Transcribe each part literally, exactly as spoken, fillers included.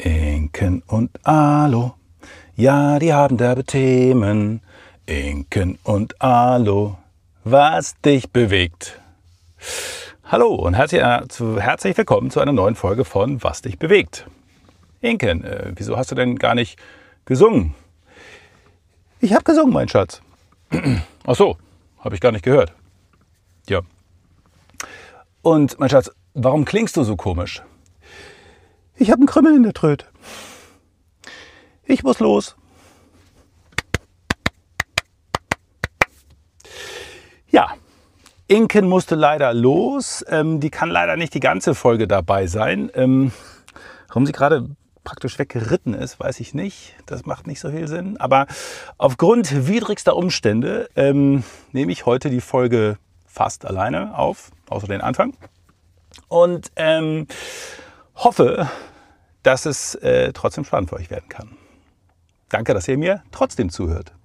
Inken und Alo, ja, die haben derbe Themen. Inken und Alo, was dich bewegt. Hallo und herzlich, äh, zu, herzlich willkommen zu einer neuen Folge von Was dich bewegt. Inken, äh, wieso hast du denn gar nicht gesungen? Ich habe gesungen, mein Schatz. Ach so, habe ich gar nicht gehört. Ja. Und mein Schatz, warum klingst du so komisch? Ich habe einen Krümmel in der Tröte. Ich muss los. Ja, Inken musste leider los. Ähm, die kann leider nicht die ganze Folge dabei sein. Ähm, warum sie gerade praktisch weggeritten ist, weiß ich nicht. Das macht nicht so viel Sinn. Aber aufgrund widrigster Umstände ähm, nehme ich heute die Folge fast alleine auf, außer den Anfang. Und ähm, hoffe, dass es äh, trotzdem spannend für euch werden kann. Danke, dass ihr mir trotzdem zuhört.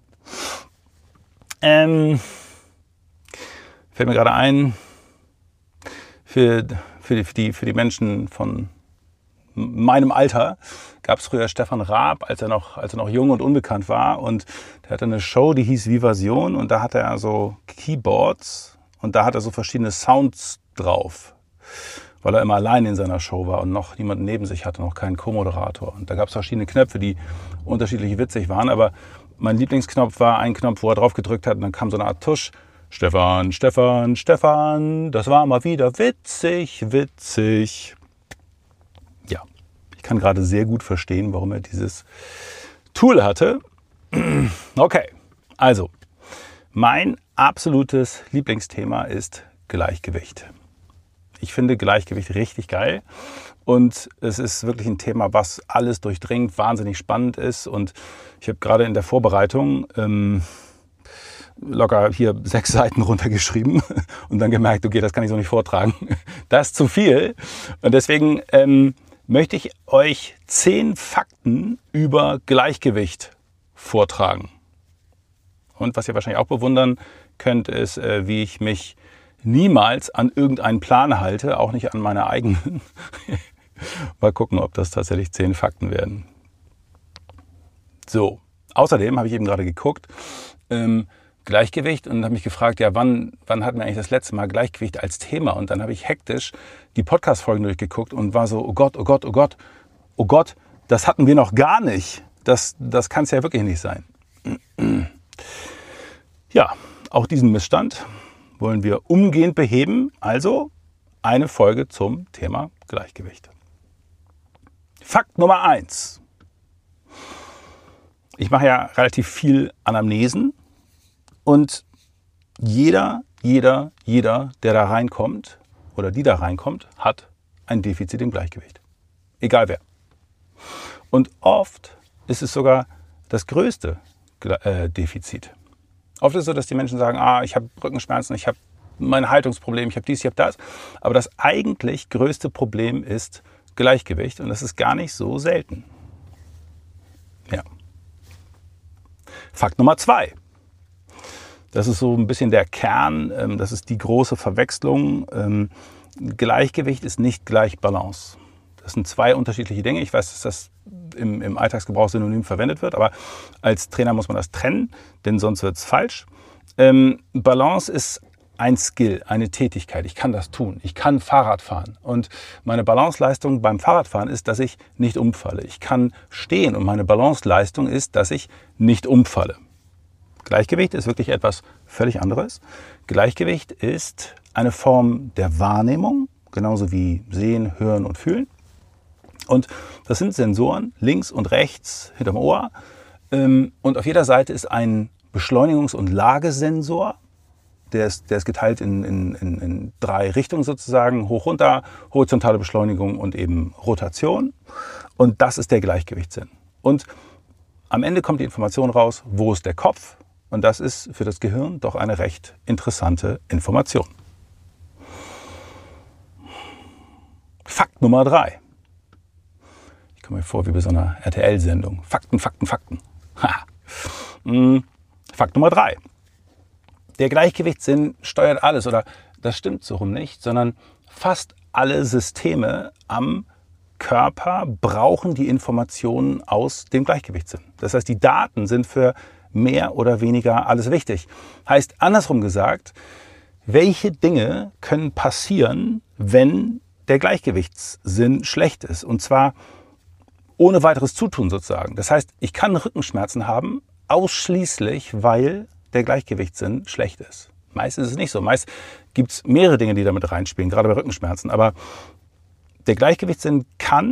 Ähm, fällt mir gerade ein, für, für, die, für, die, für die Menschen von meinem Alter gab es früher Stefan Raab, als er, noch, als er noch jung und unbekannt war. Und der hatte eine Show, die hieß Vivasion. Und da hatte er so Keyboards und da hat er so verschiedene Sounds drauf, weil er immer allein in seiner Show war und noch niemanden neben sich hatte, noch keinen Co-Moderator. Und da gab es verschiedene Knöpfe, die unterschiedlich witzig waren. Aber mein Lieblingsknopf war ein Knopf, wo er drauf gedrückt hat und dann kam so eine Art Tusch. Stefan, Stefan, Stefan, das war mal wieder witzig, witzig. Ja, ich kann gerade sehr gut verstehen, warum er dieses Tool hatte. Okay, also mein absolutes Lieblingsthema ist Gleichgewicht. Ich finde Gleichgewicht richtig geil und es ist wirklich ein Thema, was alles durchdringt, wahnsinnig spannend ist. Und ich habe gerade in der Vorbereitung ähm, locker hier sechs Seiten runtergeschrieben und dann gemerkt, okay, das kann ich so nicht vortragen. Das ist zu viel. Und deswegen ähm, möchte ich euch zehn Fakten über Gleichgewicht vortragen. Und was ihr wahrscheinlich auch bewundern könnt, ist, äh, wie ich mich niemals an irgendeinen Plan halte, auch nicht an meine eigenen. Mal gucken, ob das tatsächlich zehn Fakten werden. So, außerdem habe ich eben gerade geguckt, ähm, Gleichgewicht und habe mich gefragt, ja, wann, wann hatten wir eigentlich das letzte Mal Gleichgewicht als Thema? Und dann habe ich hektisch die Podcast-Folgen durchgeguckt und war so, oh Gott, oh Gott, oh Gott, oh Gott, das hatten wir noch gar nicht. Das, das kann es ja wirklich nicht sein. Ja, auch diesen Missstand wollen wir umgehend beheben. Also eine Folge zum Thema Gleichgewicht. Fakt Nummer eins. Ich mache ja relativ viel Anamnesen und jeder, jeder, jeder, der da reinkommt oder die da reinkommt, hat ein Defizit im Gleichgewicht. Egal wer. Und oft ist es sogar das größte äh, Defizit. Oft ist es so, dass die Menschen sagen, ah, ich habe Rückenschmerzen, ich habe mein Haltungsproblem, ich habe dies, ich habe das. Aber das eigentlich größte Problem ist Gleichgewicht und das ist gar nicht so selten. Ja. Fakt Nummer zwei. Das ist so ein bisschen der Kern, das ist die große Verwechslung. Gleichgewicht ist nicht gleich Balance. Das sind zwei unterschiedliche Dinge. Ich weiß, dass das im, im Alltagsgebrauch synonym verwendet wird, aber als Trainer muss man das trennen, denn sonst wird es falsch. Ähm, Balance ist ein Skill, eine Tätigkeit. Ich kann das tun. Ich kann Fahrrad fahren. Und meine Balanceleistung beim Fahrradfahren ist, dass ich nicht umfalle. Ich kann stehen und meine Balanceleistung ist, dass ich nicht umfalle. Gleichgewicht ist wirklich etwas völlig anderes. Gleichgewicht ist eine Form der Wahrnehmung, genauso wie Sehen, Hören und Fühlen. Und das sind Sensoren links und rechts hinterm Ohr. Und auf jeder Seite ist ein Beschleunigungs- und Lagesensor. Der ist, der ist geteilt in, in, in, in drei Richtungen sozusagen. Hoch, runter, horizontale Beschleunigung und eben Rotation. Und das ist der Gleichgewichtssinn. Und am Ende kommt die Information raus, wo ist der Kopf? Und das ist für das Gehirn doch eine recht interessante Information. Fakt Nummer drei. Ich komme mir vor wie bei so einer R T L-Sendung. Fakten, Fakten, Fakten. Fakt Nummer drei. Der Gleichgewichtssinn steuert alles, oder das stimmt so rum nicht, sondern fast alle Systeme am Körper brauchen die Informationen aus dem Gleichgewichtssinn. Das heißt, die Daten sind für mehr oder weniger alles wichtig. Heißt andersrum gesagt, welche Dinge können passieren, wenn der Gleichgewichtssinn schlecht ist? Und zwar ohne weiteres Zutun sozusagen. Das heißt, ich kann Rückenschmerzen haben, ausschließlich, weil der Gleichgewichtssinn schlecht ist. Meist ist es nicht so. Meist gibt es mehrere Dinge, die damit reinspielen, gerade bei Rückenschmerzen. Aber der Gleichgewichtssinn kann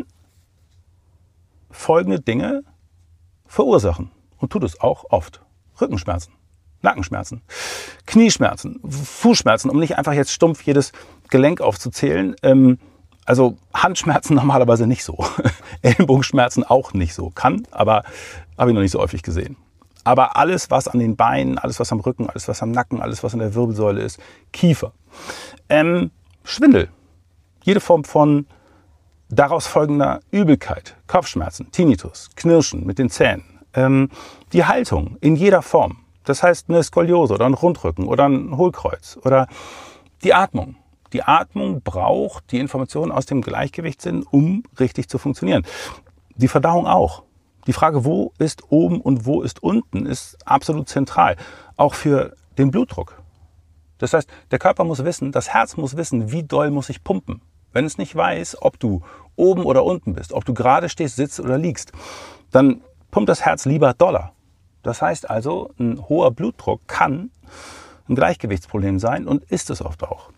folgende Dinge verursachen und tut es auch oft. Rückenschmerzen, Nackenschmerzen, Knieschmerzen, Fußschmerzen, um nicht einfach jetzt stumpf jedes Gelenk aufzuzählen. Ähm, also Handschmerzen normalerweise nicht so. Ellenbogenschmerzen auch nicht so. Kann, aber habe ich noch nicht so häufig gesehen. Aber alles, was an den Beinen, alles, was am Rücken, alles, was am Nacken, alles, was an der Wirbelsäule ist, Kiefer. Ähm, Schwindel. Jede Form von daraus folgender Übelkeit, Kopfschmerzen, Tinnitus, Knirschen mit den Zähnen. Ähm, die Haltung in jeder Form. Das heißt eine Skoliose oder ein Rundrücken oder ein Hohlkreuz. Oder die Atmung. Die Atmung braucht die Informationen aus dem Gleichgewichtssinn, um richtig zu funktionieren. Die Verdauung auch. Die Frage, wo ist oben und wo ist unten, ist absolut zentral. Auch für den Blutdruck. Das heißt, der Körper muss wissen, das Herz muss wissen, wie doll muss ich pumpen. Wenn es nicht weiß, ob du oben oder unten bist, ob du gerade stehst, sitzt oder liegst, dann pumpt das Herz lieber doller. Das heißt also, ein hoher Blutdruck kann ein Gleichgewichtsproblem sein und ist es oft auch.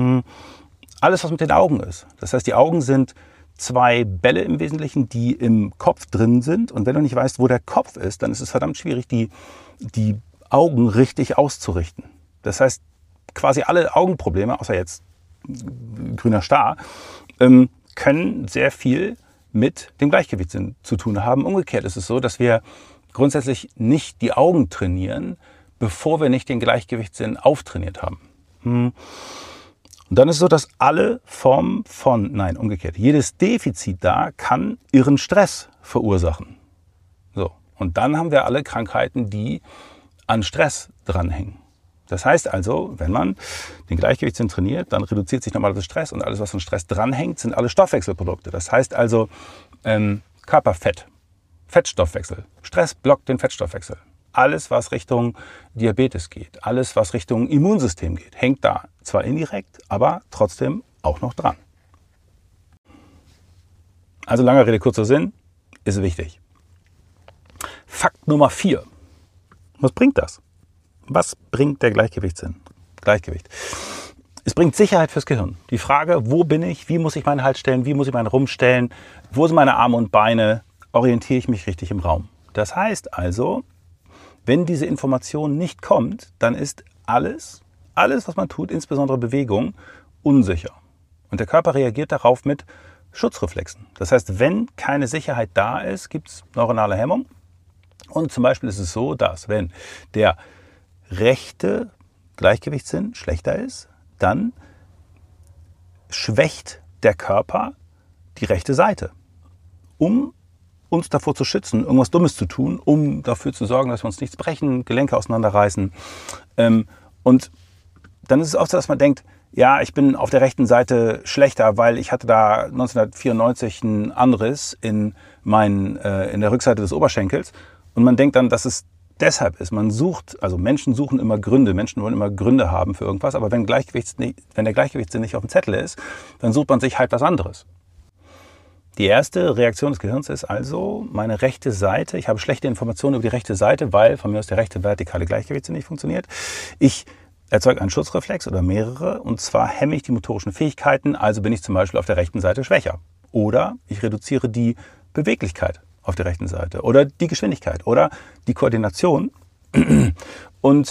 Alles, was mit den Augen ist. Das heißt, die Augen sind zwei Bälle im Wesentlichen, die im Kopf drin sind. Und wenn du nicht weißt, wo der Kopf ist, dann ist es verdammt schwierig, die, die Augen richtig auszurichten. Das heißt, quasi alle Augenprobleme, außer jetzt grüner Star, ähm, können sehr viel mit dem Gleichgewichtssinn zu tun haben. Umgekehrt ist es so, dass wir grundsätzlich nicht die Augen trainieren, bevor wir nicht den Gleichgewichtssinn auftrainiert haben. Hm. Und dann ist es so, dass alle Formen von, nein, umgekehrt, jedes Defizit da kann irren Stress verursachen. So. Und dann haben wir alle Krankheiten, die an Stress dranhängen. Das heißt also, wenn man den Gleichgewichtssinn trainiert, dann reduziert sich normalerweise Stress und alles, was an Stress dranhängt, sind alle Stoffwechselprodukte. Das heißt also ähm, Körperfett, Fettstoffwechsel. Stress blockt den Fettstoffwechsel. Alles, was Richtung Diabetes geht, alles, was Richtung Immunsystem geht, hängt da zwar indirekt, aber trotzdem auch noch dran. Also langer Rede, kurzer Sinn, ist wichtig. Fakt Nummer vier. Was bringt das? Was bringt der Gleichgewichtssinn? Gleichgewicht. Es bringt Sicherheit fürs Gehirn. Die Frage, wo bin ich, wie muss ich meinen Hals stellen, wie muss ich meinen Rumpf stellen, wo sind meine Arme und Beine, orientiere ich mich richtig im Raum. Das heißt also, wenn diese Information nicht kommt, dann ist alles, alles, was man tut, insbesondere Bewegung, unsicher. Und der Körper reagiert darauf mit Schutzreflexen. Das heißt, wenn keine Sicherheit da ist, gibt es neuronale Hemmung. Und zum Beispiel ist es so, dass wenn der rechte Gleichgewichtssinn schlechter ist, dann schwächt der Körper die rechte Seite, um uns davor zu schützen, irgendwas Dummes zu tun, um dafür zu sorgen, dass wir uns nichts brechen, Gelenke auseinanderreißen. Und dann ist es oft so, dass man denkt, ja, ich bin auf der rechten Seite schlechter, weil ich hatte da neunzehnhundertvierundneunzig einen Anriss in, mein, äh, in der Rückseite des Oberschenkels. Und man denkt dann, dass es deshalb ist. Man sucht, also Menschen suchen immer Gründe. Menschen wollen immer Gründe haben für irgendwas. Aber wenn, Gleichgewichts nicht, wenn der Gleichgewichtssinn nicht auf dem Zettel ist, dann sucht man sich halt was anderes. Die erste Reaktion des Gehirns ist also, meine rechte Seite, ich habe schlechte Informationen über die rechte Seite, weil von mir aus der rechte vertikale Gleichgewichtssinn nicht funktioniert. Ich erzeuge einen Schutzreflex oder mehrere, und zwar hemme ich die motorischen Fähigkeiten, also bin ich zum Beispiel auf der rechten Seite schwächer. Oder ich reduziere die Beweglichkeit auf der rechten Seite oder die Geschwindigkeit oder die Koordination. Und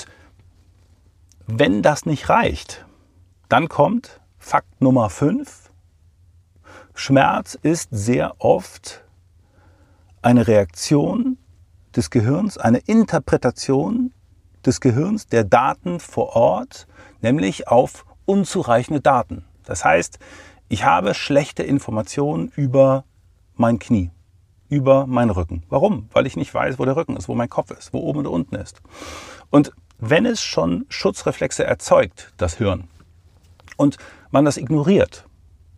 wenn das nicht reicht, dann kommt Fakt Nummer fünf. Schmerz ist sehr oft eine Reaktion des Gehirns, eine Interpretation des Gehirns der Daten vor Ort, nämlich auf unzureichende Daten. Das heißt, ich habe schlechte Informationen über mein Knie, über meinen Rücken. Warum? Weil ich nicht weiß, wo der Rücken ist, wo mein Kopf ist, wo oben und unten ist. Und wenn es schon Schutzreflexe erzeugt, das Hirn, und man das ignoriert,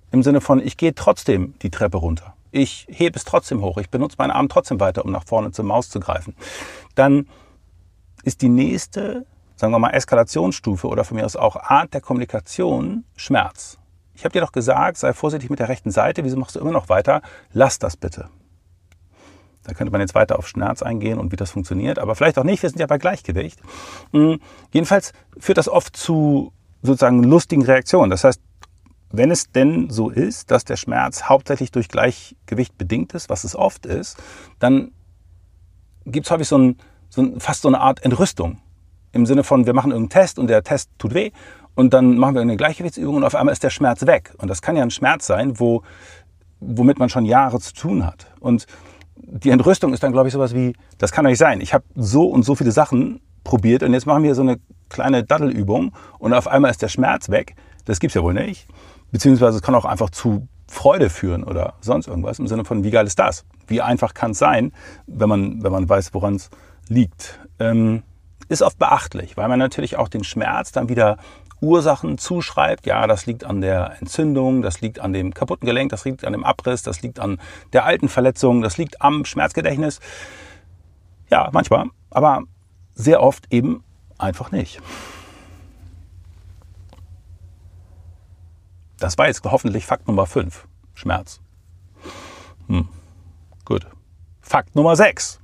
im Sinne von, ich gehe trotzdem die Treppe runter. Ich hebe es trotzdem hoch. Ich benutze meinen Arm trotzdem weiter, um nach vorne zur Maus zu greifen. Dann ist die nächste, sagen wir mal, Eskalationsstufe oder von mir aus auch Art der Kommunikation Schmerz. Ich habe dir doch gesagt, sei vorsichtig mit der rechten Seite. Wieso machst du immer noch weiter? Lass das bitte. Da könnte man jetzt weiter auf Schmerz eingehen und wie das funktioniert, aber vielleicht auch nicht. Wir sind ja bei Gleichgewicht. Jedenfalls führt das oft zu sozusagen lustigen Reaktionen. Das heißt, wenn es denn so ist, dass der Schmerz hauptsächlich durch Gleichgewicht bedingt ist, was es oft ist, dann gibt es häufig so, ein, so ein, fast so eine Art Entrüstung. Im Sinne von, wir machen irgendeinen Test und der Test tut weh und dann machen wir eine Gleichgewichtsübung und auf einmal ist der Schmerz weg. Und das kann ja ein Schmerz sein, wo, womit man schon Jahre zu tun hat. Und die Entrüstung ist dann, glaube ich, sowas wie, das kann doch nicht sein. Ich habe so und so viele Sachen probiert und jetzt machen wir so eine kleine Daddelübung und auf einmal ist der Schmerz weg. Das gibt's ja wohl nicht. Beziehungsweise es kann auch einfach zu Freude führen oder sonst irgendwas im Sinne von, wie geil ist das? Wie einfach kann es sein, wenn man, wenn man weiß, woran es liegt. Ähm, ist oft beachtlich, weil man natürlich auch den Schmerz dann wieder Ursachen zuschreibt. Ja, das liegt an der Entzündung, das liegt an dem kaputten Gelenk, das liegt an dem Abriss, das liegt an der alten Verletzung, das liegt am Schmerzgedächtnis. Ja, manchmal, aber sehr oft eben einfach nicht. Das war jetzt hoffentlich Fakt Nummer fünf. Schmerz. Hm. Gut. Fakt Nummer sechs.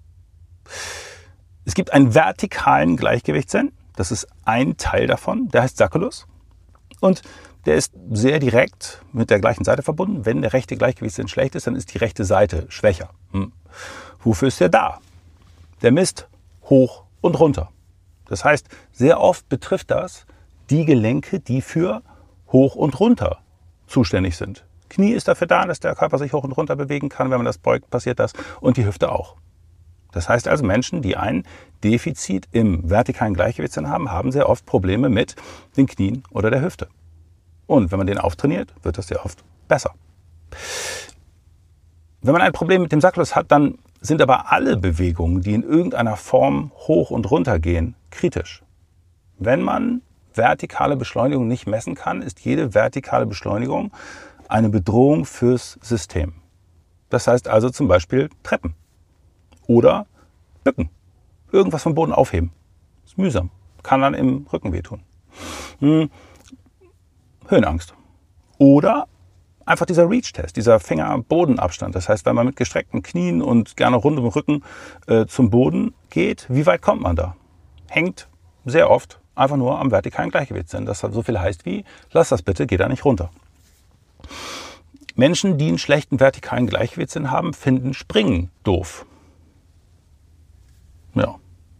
Es gibt einen vertikalen Gleichgewichtssinn. Das ist ein Teil davon. Der heißt Sacculus. Und der ist sehr direkt mit der gleichen Seite verbunden. Wenn der rechte Gleichgewichtssinn schlecht ist, dann ist die rechte Seite schwächer. Hm. Wofür ist der da? Der misst hoch und runter. Das heißt, sehr oft betrifft das die Gelenke, die für hoch und runter zuständig sind. Knie ist dafür da, dass der Körper sich hoch und runter bewegen kann. Wenn man das beugt, passiert das. Und die Hüfte auch. Das heißt also, Menschen, die ein Defizit im vertikalen Gleichgewichtssinn haben, haben sehr oft Probleme mit den Knien oder der Hüfte. Und wenn man den auftrainiert, wird das sehr oft besser. Wenn man ein Problem mit dem Sacculus hat, dann sind aber alle Bewegungen, die in irgendeiner Form hoch und runter gehen, kritisch. Wenn man vertikale Beschleunigung nicht messen kann, ist jede vertikale Beschleunigung eine Bedrohung fürs System. Das heißt also zum Beispiel Treppen oder Bücken. Irgendwas vom Boden aufheben. Ist mühsam. Kann dann im Rücken wehtun. Hm. Höhenangst. Oder einfach dieser Reach-Test, dieser Finger-Bodenabstand. Das heißt, wenn man mit gestreckten Knien und gerne rund um den Rücken äh, zum Boden geht, wie weit kommt man da? Hängt sehr oft einfach nur am vertikalen Gleichgewichtssinn. Das so viel heißt wie, lass das bitte, geh da nicht runter. Menschen, die einen schlechten vertikalen Gleichgewichtssinn haben, finden Springen doof. Ja.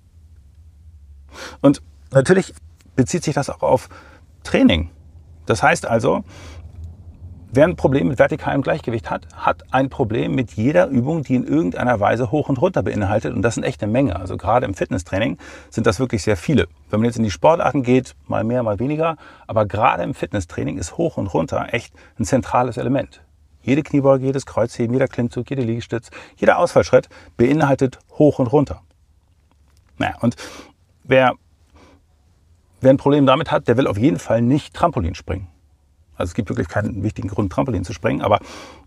Und natürlich bezieht sich das auch auf Training. Das heißt also, wer ein Problem mit vertikalem Gleichgewicht hat, hat ein Problem mit jeder Übung, die in irgendeiner Weise hoch und runter beinhaltet. Und das sind echt eine Menge. Also gerade im Fitnesstraining sind das wirklich sehr viele. Wenn man jetzt in die Sportarten geht, mal mehr, mal weniger. Aber gerade im Fitnesstraining ist hoch und runter echt ein zentrales Element. Jede Kniebeuge, jedes Kreuzheben, jeder Klimmzug, jeder Liegestütz, jeder Ausfallschritt beinhaltet hoch und runter. Naja, und wer, wer ein Problem damit hat, der will auf jeden Fall nicht Trampolin springen. Also es gibt wirklich keinen wichtigen Grund, Trampolin zu springen, aber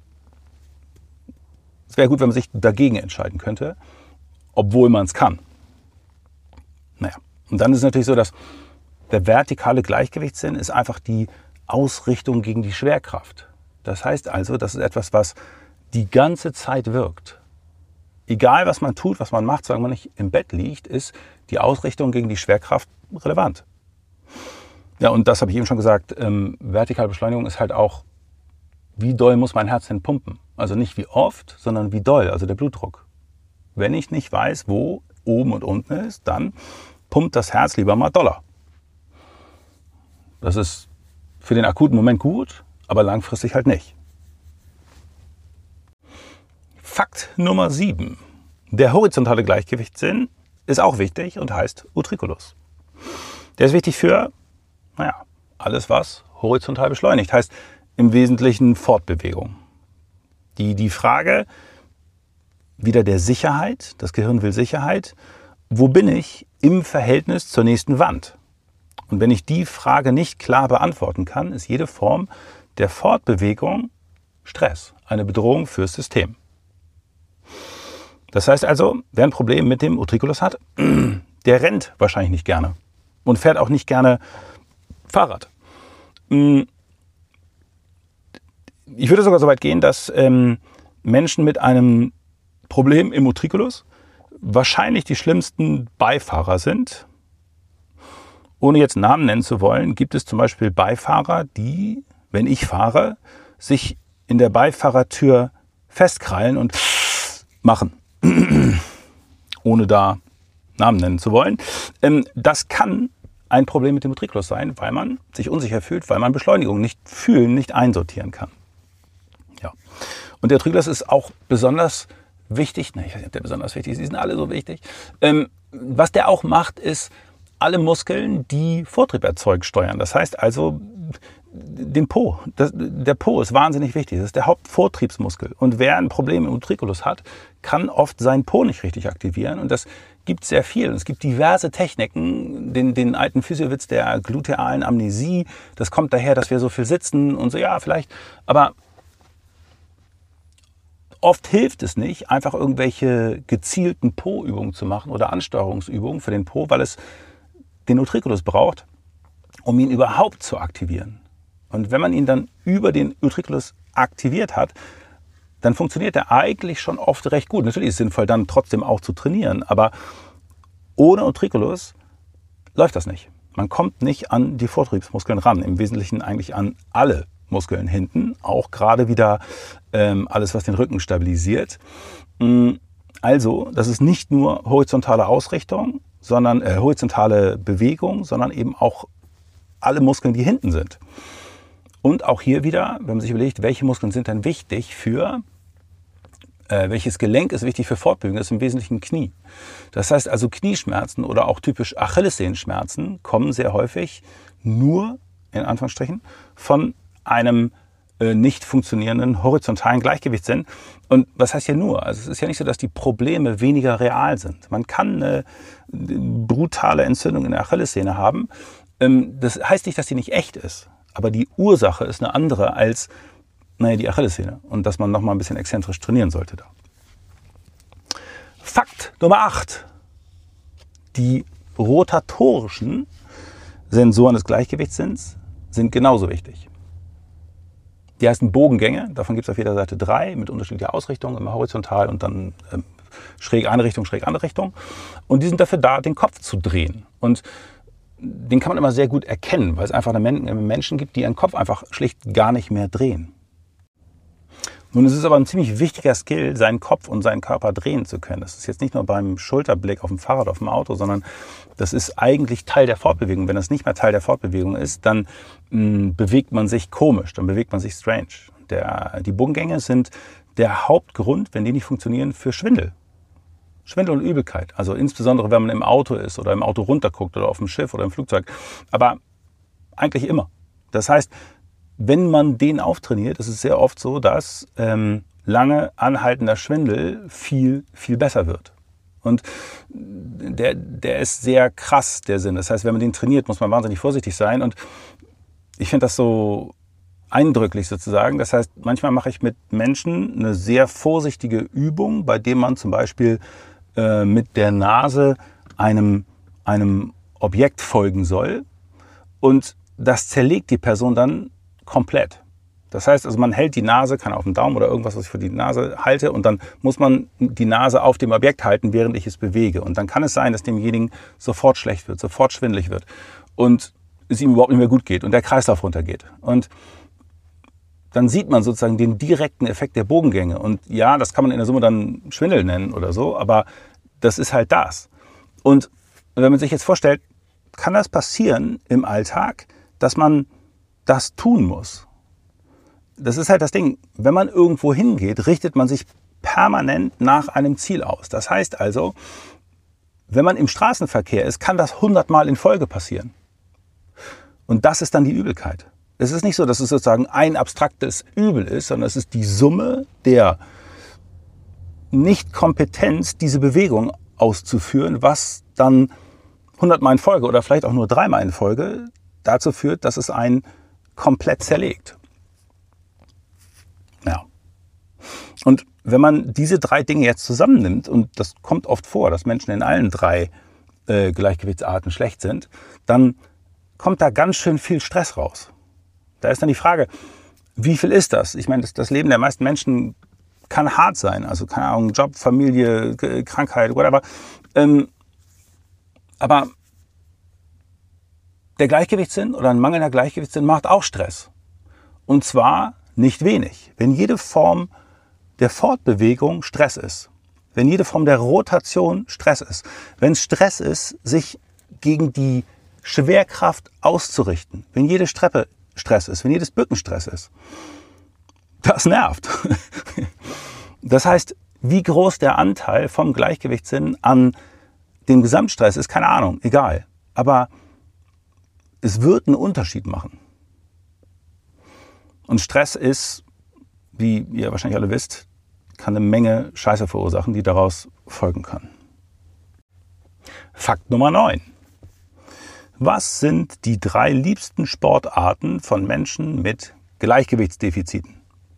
es wäre gut, wenn man sich dagegen entscheiden könnte, obwohl man es kann. Naja, und dann ist es natürlich so, dass der vertikale Gleichgewichtssinn ist einfach die Ausrichtung gegen die Schwerkraft. Das heißt also, das ist etwas, was die ganze Zeit wirkt. Egal, was man tut, was man macht, solange man nicht im Bett liegt, ist die Ausrichtung gegen die Schwerkraft relevant. Ja, und das habe ich eben schon gesagt, ähm, vertikale Beschleunigung ist halt auch, wie doll muss mein Herz denn pumpen? Also nicht wie oft, sondern wie doll, also der Blutdruck. Wenn ich nicht weiß, wo oben und unten ist, dann pumpt das Herz lieber mal doller. Das ist für den akuten Moment gut, aber langfristig halt nicht. Fakt Nummer sieben. Der horizontale Gleichgewichtssinn ist auch wichtig und heißt Utriculus. Der ist wichtig für, naja, alles was horizontal beschleunigt. Heißt im Wesentlichen Fortbewegung. Die, die Frage wieder der Sicherheit, das Gehirn will Sicherheit, wo bin ich im Verhältnis zur nächsten Wand? Und wenn ich die Frage nicht klar beantworten kann, ist jede Form der Fortbewegung Stress, eine Bedrohung fürs System. Das heißt also, wer ein Problem mit dem Utriculus hat, der rennt wahrscheinlich nicht gerne und fährt auch nicht gerne Fahrrad. Ich würde sogar so weit gehen, dass ähm, Menschen mit einem Problem im Utriculus wahrscheinlich die schlimmsten Beifahrer sind. Ohne jetzt Namen nennen zu wollen, gibt es zum Beispiel Beifahrer, die, wenn ich fahre, sich in der Beifahrertür festkrallen und machen. Ohne da Namen nennen zu wollen. Ähm, das kann ein Problem mit dem Utriculus sein, weil man sich unsicher fühlt, weil man Beschleunigung nicht fühlen, nicht einsortieren kann. Ja. Und der Utriculus ist auch besonders wichtig, ne, ich weiß nicht, ob der besonders wichtig ist, die sind alle so wichtig. Ähm, was der auch macht, ist, alle Muskeln, die Vortrieb erzeugt, steuern. Das heißt also, den Po. Das, der Po ist wahnsinnig wichtig. Das ist der Hauptvortriebsmuskel. Und wer ein Problem im Utriculus hat, kann oft seinen Po nicht richtig aktivieren. Und das gibt sehr viel. Und es gibt diverse Techniken. Den, den alten Physiowitz der glutealen Amnesie. Das kommt daher, dass wir so viel sitzen und so, ja, vielleicht. Aber oft hilft es nicht, einfach irgendwelche gezielten Po-Übungen zu machen oder Ansteuerungsübungen für den Po, weil es den Utriculus braucht, um ihn überhaupt zu aktivieren. Und wenn man ihn dann über den Utriculus aktiviert hat, dann funktioniert er eigentlich schon oft recht gut. Natürlich ist es sinnvoll, dann trotzdem auch zu trainieren, aber ohne Utriculus läuft das nicht. Man kommt nicht an die Vortriebsmuskeln ran, im Wesentlichen eigentlich an alle Muskeln hinten, auch gerade wieder ähm, alles, was den Rücken stabilisiert. Also, das ist nicht nur horizontale Ausrichtung, sondern äh, horizontale Bewegung, sondern eben auch alle Muskeln, die hinten sind. Und auch hier wieder, wenn man sich überlegt, welche Muskeln sind denn wichtig für, äh, welches Gelenk ist wichtig für Fortbewegung, das ist im Wesentlichen Knie. Das heißt also, Knieschmerzen oder auch typisch Achillessehenschmerzen kommen sehr häufig nur, in Anführungsstrichen, von einem äh, nicht funktionierenden horizontalen Gleichgewichtssinn. Und was heißt hier nur? Also es ist ja nicht so, dass die Probleme weniger real sind. Man kann eine brutale Entzündung in der Achillessehne haben. Ähm, das heißt nicht, dass die nicht echt ist. Aber die Ursache ist eine andere als naja, die Achillessehne. Und dass man noch mal ein bisschen exzentrisch trainieren sollte da. Fakt Nummer acht. Die rotatorischen Sensoren des Gleichgewichtssinns sind genauso wichtig. Die heißen Bogengänge. Davon gibt es auf jeder Seite drei mit unterschiedlicher Ausrichtung, immer horizontal und dann ähm, schräg eine Richtung, schräg andere Richtung. Und die sind dafür da, den Kopf zu drehen. Und den kann man immer sehr gut erkennen, weil es einfach Menschen gibt, die ihren Kopf einfach schlicht gar nicht mehr drehen. Nun, es ist aber ein ziemlich wichtiger Skill, seinen Kopf und seinen Körper drehen zu können. Das ist jetzt nicht nur beim Schulterblick auf dem Fahrrad, auf dem Auto, sondern das ist eigentlich Teil der Fortbewegung. Wenn das nicht mehr Teil der Fortbewegung ist, dann mh, bewegt man sich komisch, dann bewegt man sich strange. Der, die Bogengänge sind der Hauptgrund, wenn die nicht funktionieren, für Schwindel. Schwindel und Übelkeit. Also insbesondere, wenn man im Auto ist oder im Auto runterguckt oder auf dem Schiff oder im Flugzeug. Aber eigentlich immer. Das heißt, wenn man den auftrainiert, ist es sehr oft so, dass ähm, lange anhaltender Schwindel viel, viel besser wird. Und der, der ist sehr krass, der Sinn. Das heißt, wenn man den trainiert, muss man wahnsinnig vorsichtig sein. Und ich finde das so eindrücklich sozusagen. Das heißt, manchmal mache ich mit Menschen eine sehr vorsichtige Übung, bei dem man zum Beispiel äh, mit der Nase einem, einem Objekt folgen soll. Und das zerlegt die Person dann komplett. Das heißt, also man hält die Nase, kann auf den Daumen oder irgendwas, was ich für die Nase halte, und dann muss man die Nase auf dem Objekt halten, während ich es bewege. Und dann kann es sein, dass demjenigen sofort schlecht wird, sofort schwindelig wird und es ihm überhaupt nicht mehr gut geht und der Kreislauf runtergeht. Und dann sieht man sozusagen den direkten Effekt der Bogengänge. Und ja, das kann man in der Summe dann Schwindel nennen oder so, aber das ist halt das. Und wenn man sich jetzt vorstellt, kann das passieren im Alltag, dass man das tun muss. Das ist halt das Ding. Wenn man irgendwo hingeht, richtet man sich permanent nach einem Ziel aus. Das heißt also, wenn man im Straßenverkehr ist, kann das hundertmal in Folge passieren. Und das ist dann die Übelkeit. Es ist nicht so, dass es sozusagen ein abstraktes Übel ist, sondern es ist die Summe der Nichtkompetenz, diese Bewegung auszuführen, was dann hundertmal in Folge oder vielleicht auch nur dreimal in Folge dazu führt, dass es einen komplett zerlegt. Und wenn man diese drei Dinge jetzt zusammennimmt, und das kommt oft vor, dass Menschen in allen drei äh, Gleichgewichtsarten schlecht sind, dann kommt da ganz schön viel Stress raus. Da ist dann die Frage, wie viel ist das? Ich meine, das, das Leben der meisten Menschen kann hart sein. Also keine Ahnung, Job, Familie, Krankheit, whatever. Ähm, aber der Gleichgewichtssinn oder ein mangelnder Gleichgewichtssinn macht auch Stress. Und zwar nicht wenig. Wenn jede Form der Fortbewegung Stress ist, wenn jede Form der Rotation Stress ist, wenn es Stress ist, sich gegen die Schwerkraft auszurichten, wenn jede Treppe Stress ist, wenn jedes Bücken Stress ist, das nervt. Das heißt, wie groß der Anteil vom Gleichgewichtssinn an dem Gesamtstress ist, keine Ahnung, egal. Aber es wird einen Unterschied machen. Und Stress ist, wie ihr wahrscheinlich alle wisst, kann eine Menge Scheiße verursachen, die daraus folgen kann. Fakt Nummer neun. Was sind die drei liebsten Sportarten von Menschen mit Gleichgewichtsdefiziten?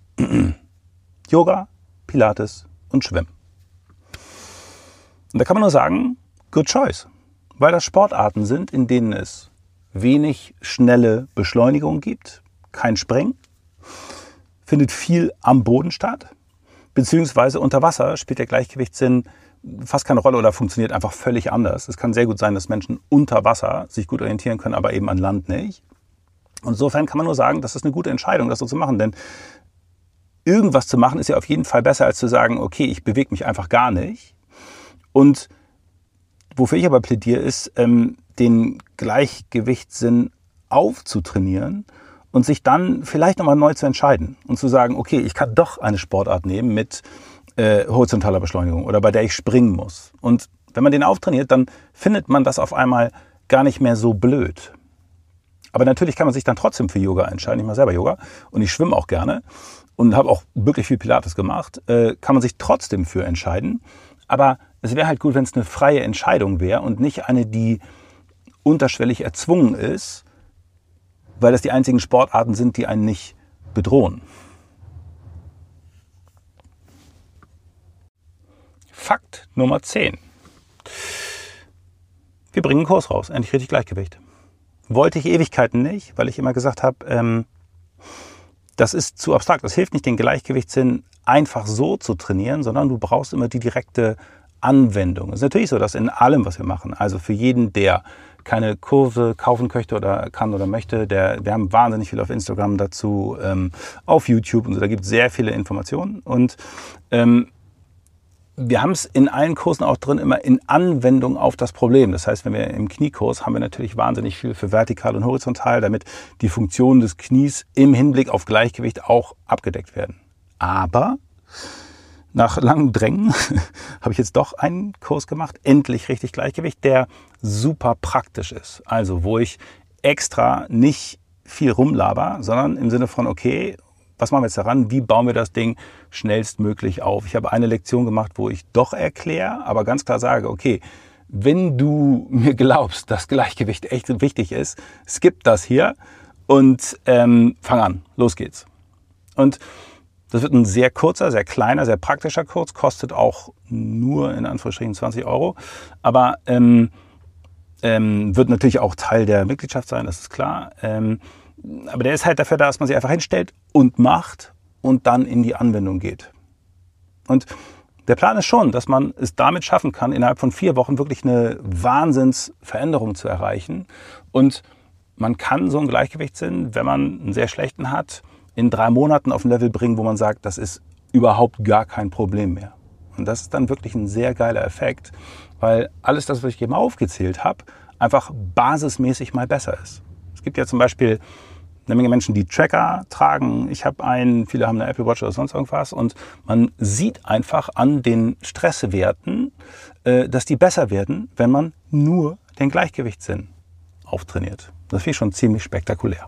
Yoga, Pilates und Schwimmen. Und da kann man nur sagen, good choice. Weil das Sportarten sind, in denen es wenig schnelle Beschleunigung gibt, kein Springen, findet viel am Boden statt, beziehungsweise unter Wasser spielt der Gleichgewichtssinn fast keine Rolle oder funktioniert einfach völlig anders. Es kann sehr gut sein, dass Menschen unter Wasser sich gut orientieren können, aber eben an Land nicht. Und insofern kann man nur sagen, das ist eine gute Entscheidung, das so zu machen, denn irgendwas zu machen ist ja auf jeden Fall besser, als zu sagen, okay, ich bewege mich einfach gar nicht. Und wofür ich aber plädiere, ist, ähm, den Gleichgewichtssinn aufzutrainieren und sich dann vielleicht nochmal neu zu entscheiden und zu sagen, okay, ich kann doch eine Sportart nehmen mit äh, horizontaler Beschleunigung oder bei der ich springen muss. Und wenn man den auftrainiert, dann findet man das auf einmal gar nicht mehr so blöd. Aber natürlich kann man sich dann trotzdem für Yoga entscheiden. Ich mache selber Yoga und ich schwimme auch gerne und habe auch wirklich viel Pilates gemacht. Äh, kann man sich trotzdem für entscheiden. Aber es wäre halt gut, wenn es eine freie Entscheidung wäre und nicht eine, die unterschwellig erzwungen ist, weil das die einzigen Sportarten sind, die einen nicht bedrohen. Fakt Nummer zehn. Wir bringen einen Kurs raus, endlich richtig Gleichgewicht. Wollte ich Ewigkeiten nicht, weil ich immer gesagt habe, ähm, das ist zu abstrakt. Das hilft nicht, den Gleichgewichtssinn einfach so zu trainieren, sondern du brauchst immer die direkte Anwendung. Es ist natürlich so, dass in allem, was wir machen, also für jeden, der keine Kurse kaufen möchte oder kann oder möchte, der, wir haben wahnsinnig viel auf Instagram dazu, ähm, auf YouTube und so, da gibt es sehr viele Informationen und ähm, wir haben es in allen Kursen auch drin, immer in Anwendung auf das Problem. Das heißt, wenn wir im Kniekurs haben wir natürlich wahnsinnig viel für vertikal und horizontal, damit die Funktionen des Knies im Hinblick auf Gleichgewicht auch abgedeckt werden. Aber nach langem Drängen habe ich jetzt doch einen Kurs gemacht, endlich richtig Gleichgewicht, der super praktisch ist. Also wo ich extra nicht viel rumlaber, sondern im Sinne von, okay, was machen wir jetzt daran? Wie bauen wir das Ding schnellstmöglich auf? Ich habe eine Lektion gemacht, wo ich doch erkläre, aber ganz klar sage, okay, wenn du mir glaubst, dass Gleichgewicht echt wichtig ist, skip das hier und ähm, fang an. Los geht's. Und das wird ein sehr kurzer, sehr kleiner, sehr praktischer Kurs, kostet auch nur in Anführungsstrichen zwanzig Euro, aber ähm, ähm, wird natürlich auch Teil der Mitgliedschaft sein, das ist klar. Ähm, aber der ist halt dafür da, dass man sich einfach hinstellt und macht und dann in die Anwendung geht. Und der Plan ist schon, dass man es damit schaffen kann, innerhalb von vier Wochen wirklich eine Wahnsinnsveränderung zu erreichen. Und man kann so einen Gleichgewichtssinn, wenn man einen sehr schlechten hat, in drei Monaten auf ein Level bringen, wo man sagt, das ist überhaupt gar kein Problem mehr. Und das ist dann wirklich ein sehr geiler Effekt, weil alles das, was ich eben aufgezählt habe, einfach basismäßig mal besser ist. Es gibt ja zum Beispiel eine Menge Menschen, die Tracker tragen. Ich habe einen, viele haben eine Apple Watch oder sonst irgendwas. Und man sieht einfach an den Stresswerten, dass die besser werden, wenn man nur den Gleichgewichtssinn auftrainiert. Das finde ich schon ziemlich spektakulär.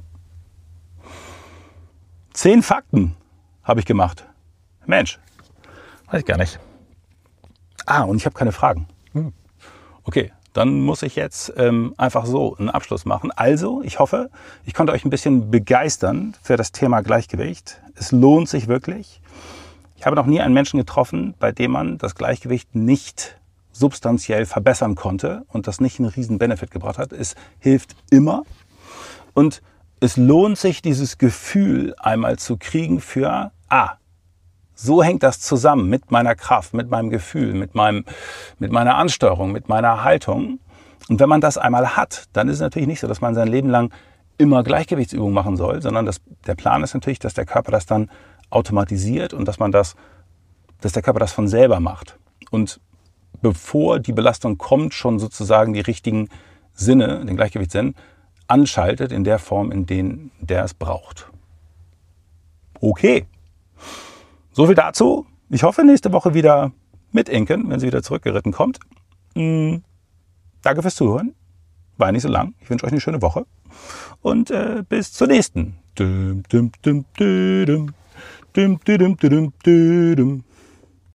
Zehn Fakten habe ich gemacht. Mensch, weiß ich gar nicht. Ah, und ich habe keine Fragen. Hm. Okay, dann muss ich jetzt ähm, einfach so einen Abschluss machen. Also, ich hoffe, ich konnte euch ein bisschen begeistern für das Thema Gleichgewicht. Es lohnt sich wirklich. Ich habe noch nie einen Menschen getroffen, bei dem man das Gleichgewicht nicht substanziell verbessern konnte und das nicht einen riesen Benefit gebracht hat. Es hilft immer und es lohnt sich, dieses Gefühl einmal zu kriegen für, ah, so hängt das zusammen mit meiner Kraft, mit meinem Gefühl, mit meinem, mit meiner Ansteuerung, mit meiner Haltung. Und wenn man das einmal hat, dann ist es natürlich nicht so, dass man sein Leben lang immer Gleichgewichtsübungen machen soll, sondern das, der Plan ist natürlich, dass der Körper das dann automatisiert und dass man das, dass der Körper das von selber macht. Und bevor die Belastung kommt, schon sozusagen die richtigen Sinne, den Gleichgewichtssinn, anschaltet in der Form, in den, der es braucht. Okay, so viel dazu. Ich hoffe, nächste Woche wieder mit Inken, wenn sie wieder zurückgeritten kommt. Mhm. Danke fürs Zuhören. War nicht so lang. Ich wünsche euch eine schöne Woche. Und äh, bis zur nächsten. Dum, dum, dum, dum, dum, dum, dum, dum, dum, dum.